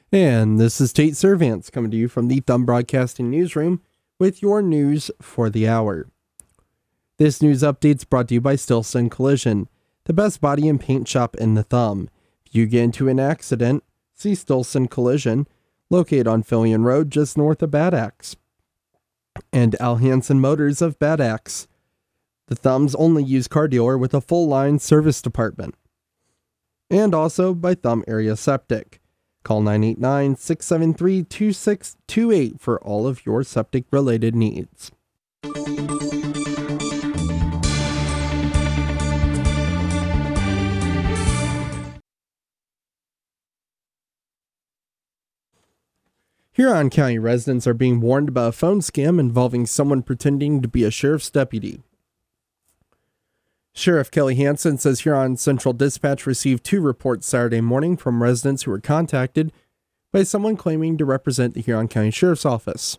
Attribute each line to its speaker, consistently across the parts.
Speaker 1: And this is Tate Servants coming to you from the Thumb Broadcasting Newsroom with your news for the hour. This news update is brought to you by Stillson Collision, the best body and paint shop in the Thumb. If you get into an accident, see Stillson Collision, located on Fillion Road just north of Bad Axe. And Al Hansen Motors of Bad Axe, the Thumb's only used car dealer with a full-line service department. And also by Thumb Area Septic. Call 989-673-2628 for all of your septic-related needs. Huron County residents are being warned about a phone scam involving someone pretending to be a sheriff's deputy. Sheriff Kelly Hansen says Huron Central Dispatch received 2 reports Saturday morning from residents who were contacted by someone claiming to represent the Huron County Sheriff's Office.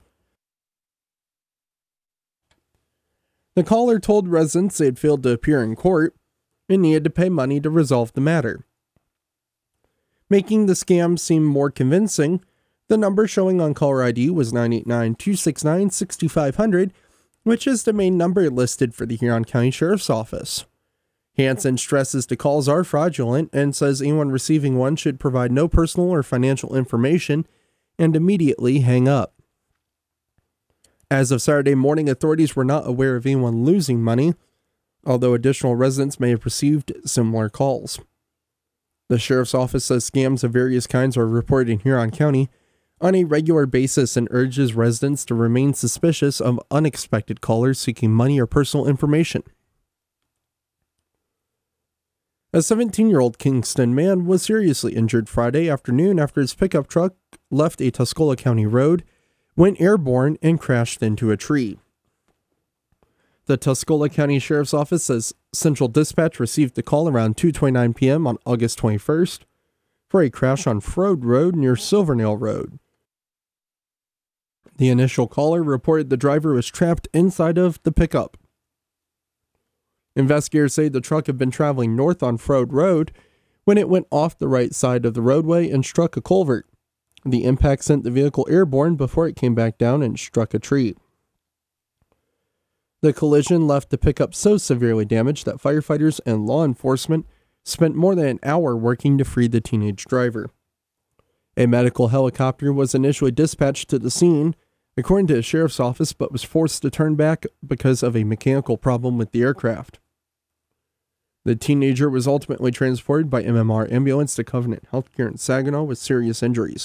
Speaker 1: The caller told residents they had failed to appear in court and needed to pay money to resolve the matter. Making the scam seem more convincing, the number showing on caller ID was 989-269-6500, which is the main number listed for the Huron County Sheriff's Office. Hansen stresses the calls are fraudulent and says anyone receiving one should provide no personal or financial information and immediately hang up. As of Saturday morning, authorities were not aware of anyone losing money, although additional residents may have received similar calls. The Sheriff's Office says scams of various kinds are reported in Huron County on a regular basis and urges residents to remain suspicious of unexpected callers seeking money or personal information. A 17-year-old Kingston man was seriously injured Friday afternoon after his pickup truck left a Tuscola County road, went airborne, and crashed into a tree. The Tuscola County Sheriff's Office says Central Dispatch received the call around 2:29 p.m. on August 21st for a crash on Frode Road near Silvernail Road. The initial caller reported the driver was trapped inside of the pickup. Investigators say the truck had been traveling north on Frode Road when it went off the right side of the roadway and struck a culvert. The impact sent the vehicle airborne before it came back down and struck a tree. The collision left the pickup so severely damaged that firefighters and law enforcement spent more than an hour working to free the teenage driver. A medical helicopter was initially dispatched to the scene, according to the sheriff's office, but was forced to turn back because of a mechanical problem with the aircraft. The teenager was ultimately transported by MMR ambulance to Covenant Healthcare in Saginaw with serious injuries.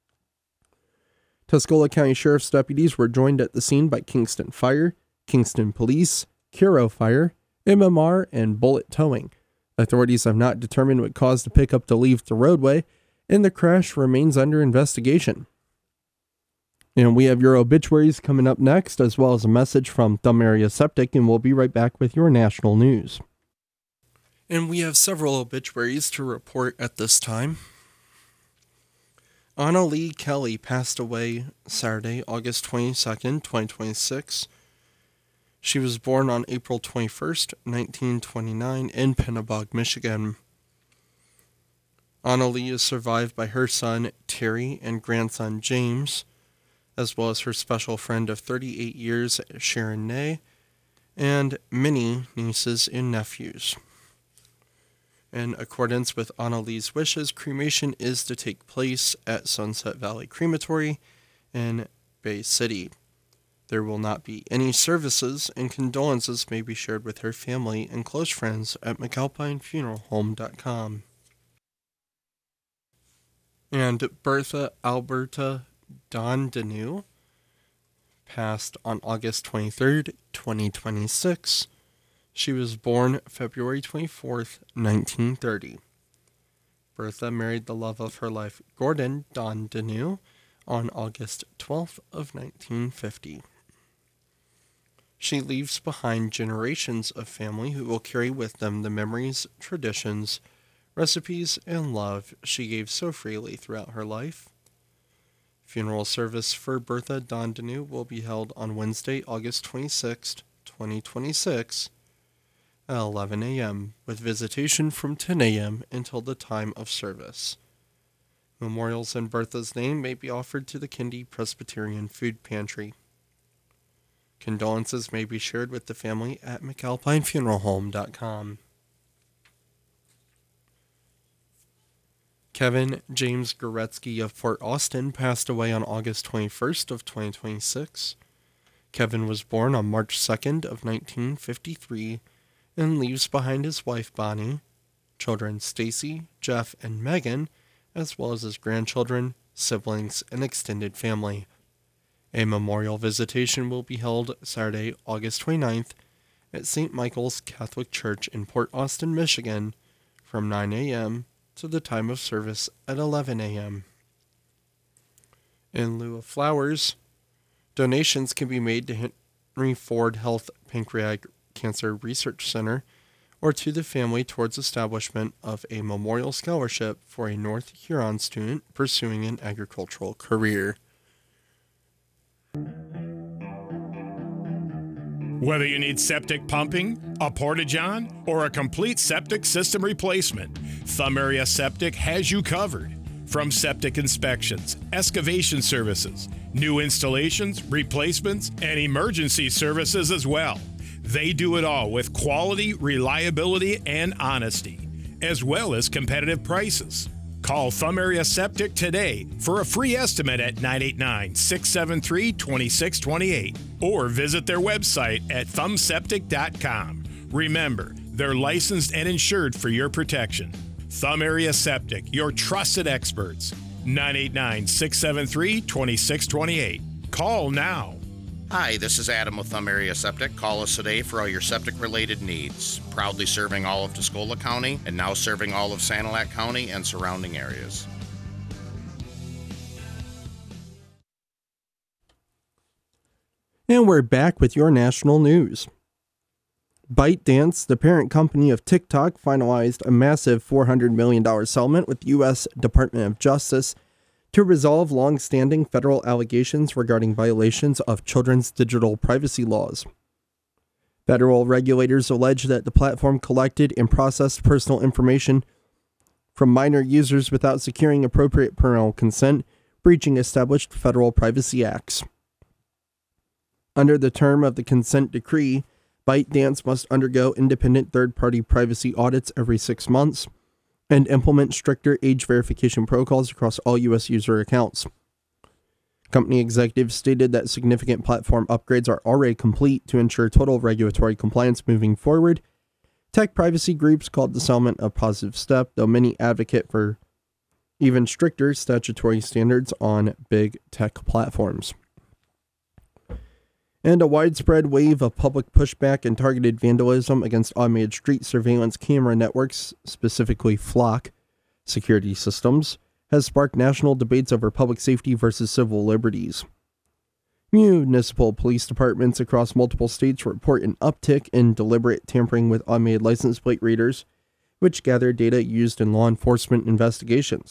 Speaker 1: Tuscola County Sheriff's deputies were joined at the scene by Kingston Fire, Kingston Police, Curo Fire, MMR, and Bullet Towing. Authorities have not determined what caused the pickup to leave the roadway, and the crash remains under investigation. And we have your obituaries coming up next, as well as a message from Thumb Area Septic, and we'll be right back with your national news. And we have several obituaries to report at this time. Anna Lee Kelly passed away Saturday, August 22nd, 2026. She was born on April 21st, 1929 in Pinnebog, Michigan. Anna Lee is survived by her son, Terry, and grandson, James, as well as her special friend of 38 years, Sharon Ney, and many nieces and nephews. In accordance with Anna Lee's wishes, cremation is to take place at Sunset Valley Crematory in Bay City. There will not be any services, and condolences may be shared with her family and close friends at McAlpineFuneralHome.com. And Bertha Alberta Dondenu passed on August 23rd, 2026. She was born February 24th, 1930. Bertha married the love of her life, Gordon Dondenu, on August 12th of 1950. She leaves behind generations of family who will carry with them the memories, traditions, recipes, and love she gave so freely throughout her life. Funeral service for Bertha Dondenu will be held on Wednesday, August 26th, 2026, at 11 a.m., with visitation from 10 a.m. until the time of service. Memorials in Bertha's name may be offered to the Kindy Presbyterian Food Pantry. Condolences may be shared with the family at McAlpineFuneralHome.com. Kevin James Goretzky of Port Austin passed away on August 21st of 2026. Kevin was born on March 2nd of 1953 and leaves behind his wife Bonnie, children Stacy, Jeff, and Megan, as well as his grandchildren, siblings, and extended family. A memorial visitation will be held Saturday, August 29th at St. Michael's Catholic Church in Port Austin, Michigan from 9 a.m. to the time of service at 11 a.m. In lieu of flowers, donations can be made to Henry Ford Health Pancreatic Cancer Research Center or to the family towards establishment of a memorial scholarship for a North Huron student pursuing an agricultural career.
Speaker 2: Whether you need septic pumping, a porta-john, or a complete septic system replacement, Thumb Area Septic has you covered. From septic inspections, excavation services, new installations, replacements, and emergency services as well. They do it all with quality, reliability, and honesty, as well as competitive prices. Call Thumb Area Septic today for a free estimate at 989-673-2628 or visit their website at thumbseptic.com. Remember, they're licensed and insured for your protection. Thumb Area Septic, your trusted experts. 989-673-2628. Call now.
Speaker 3: Hi, this is Adam with Thumb Area Septic. Call us today for all your septic-related needs. Proudly serving all of Tuscola County and now serving all of Sanilac County and surrounding areas.
Speaker 1: And we're back with your national news. ByteDance, the parent company of TikTok, finalized a massive $400 million settlement with the U.S. Department of Justice to resolve long-standing federal allegations regarding violations of children's digital privacy laws. Federal regulators allege that the platform collected and processed personal information from minor users without securing appropriate parental consent, breaching established federal privacy acts. Under the term of the consent decree, ByteDance must undergo independent third-party privacy audits every 6 months and implement stricter age verification protocols across all U.S. user accounts. Company executives stated that significant platform upgrades are already complete to ensure total regulatory compliance moving forward. Tech privacy groups called the settlement a positive step, though many advocate for even stricter statutory standards on big tech platforms. And a widespread wave of public pushback and targeted vandalism against automated street surveillance camera networks, specifically Flock security systems, has sparked national debates over public safety versus civil liberties. Municipal police departments across multiple states report an uptick in deliberate tampering with automated license plate readers, which gather data used in law enforcement investigations.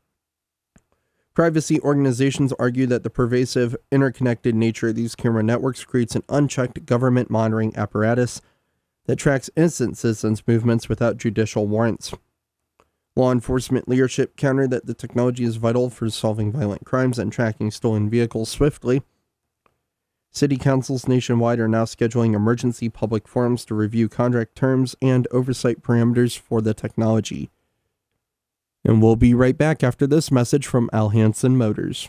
Speaker 1: Privacy organizations argue that the pervasive, interconnected nature of these camera networks creates an unchecked government monitoring apparatus that tracks innocent citizens' movements without judicial warrants. Law enforcement leadership countered that the technology is vital for solving violent crimes and tracking stolen vehicles swiftly. City councils nationwide are now scheduling emergency public forums to review contract terms and oversight parameters for the technology. And we'll be right back after this message from Al Hansen Motors.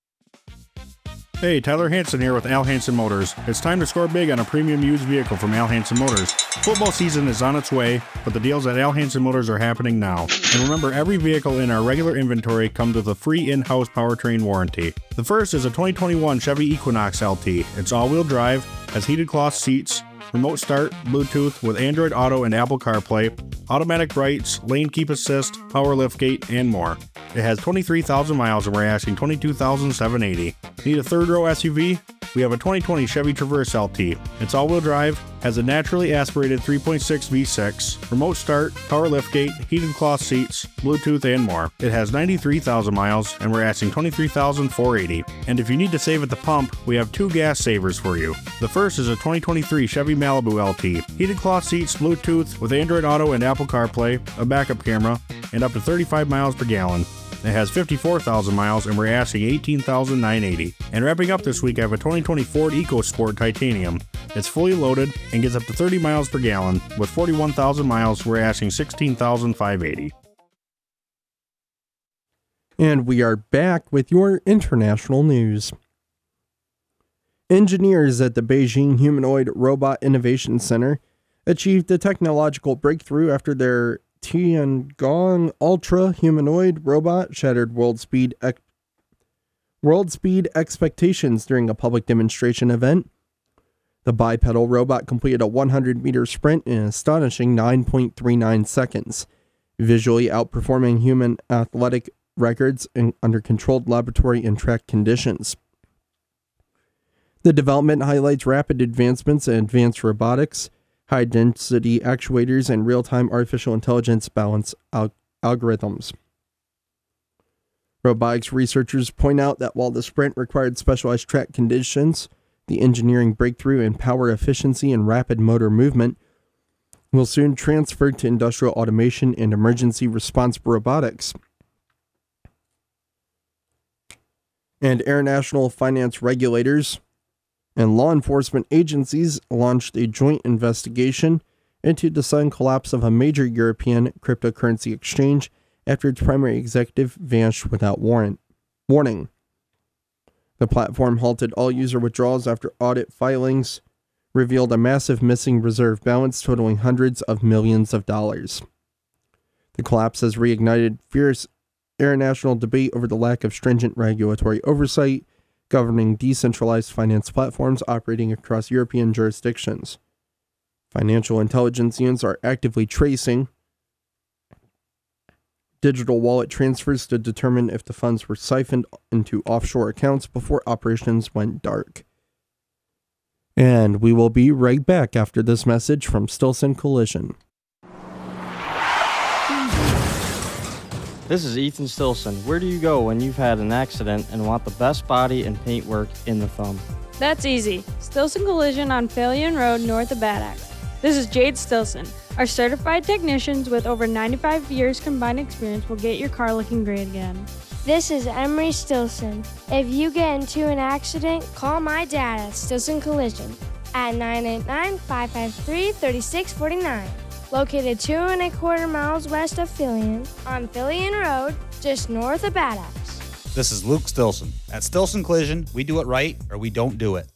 Speaker 4: Hey, Tyler Hansen here with Al Hansen Motors. It's time to score big on a premium used vehicle from Al Hansen Motors. Football season is on its way, but the deals at Al Hansen Motors are happening now. And remember, every vehicle in our regular inventory comes with a free in-house powertrain warranty. The first is a 2021 Chevy Equinox LT. It's all-wheel drive, has heated cloth seats, remote start, Bluetooth with Android Auto and Apple CarPlay, automatic brights, lane keep assist, power liftgate, and more. It has 23,000 miles and we're asking $22,780. Need a third row SUV? We have a 2020 Chevy Traverse LT. It's all-wheel drive, has a naturally aspirated 3.6 V6, remote start, power liftgate, heated cloth seats, Bluetooth, and more. It has 93,000 miles and we're asking $23,480. And if you need to save at the pump, we have two gas savers for you. The first is a 2023 Chevy Malibu LT. Heated cloth seats, Bluetooth with Android Auto and Apple CarPlay, a backup camera, and up to 35 miles per gallon. that has 54,000 miles, and we're asking $18,980. And wrapping up this week, I have a 2020 Ford EcoSport Titanium. It's fully loaded and gets up to 30 miles per gallon. With 41,000 miles, we're asking $16,580.
Speaker 1: And we are back with your international news. Engineers at the Beijing Humanoid Robot Innovation Center achieved a technological breakthrough after their Tiangong Ultra humanoid robot shattered world speed expectations during a public demonstration event. The bipedal robot completed a 100-meter sprint in an astonishing 9.39 seconds, visually outperforming human athletic records under controlled laboratory and track conditions. The development highlights rapid advancements in advanced robotics, high-density actuators, and real-time artificial intelligence balance algorithms. Robotics researchers point out that while the sprint required specialized track conditions, the engineering breakthrough in power efficiency and rapid motor movement will soon transfer to industrial automation and emergency response robotics. And international finance regulators and law enforcement agencies launched a joint investigation into the sudden collapse of a major European cryptocurrency exchange after its primary executive vanished without warning. The platform halted all user withdrawals after audit filings revealed a massive missing reserve balance totaling hundreds of millions of dollars. The collapse has reignited fierce international debate over the lack of stringent regulatory oversight governing decentralized finance platforms operating across European jurisdictions. Financial intelligence units are actively tracing digital wallet transfers to determine if the funds were siphoned into offshore accounts before operations went dark. And we will be right back after this message from Stillson Collision.
Speaker 5: This is Ethan Stillson. Where do you go when you've had an accident and want the best body and paint work in the thumb?
Speaker 6: That's easy. Stillson Collision on Philion Road north of Bad Axe. This is Jade Stillson. Our certified technicians with over 95 years combined experience will get your car looking great again.
Speaker 7: This is Emery Stillson. If you get into an accident, call my dad at Stillson Collision at 989-553-3649. Located 2.25 miles west of Philion on Philion Road, just north of Bad Axe.
Speaker 8: This is Luke Stillson. At Stillson Collision, we do it right or we don't do it.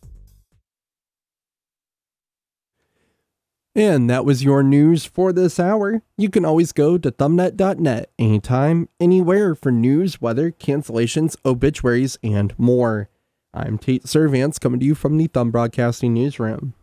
Speaker 1: And that was your news for this hour. You can always go to thumbnet.net anytime, anywhere for news, weather, cancellations, obituaries, and more. I'm Tate Servance coming to you from the Thumb Broadcasting Newsroom.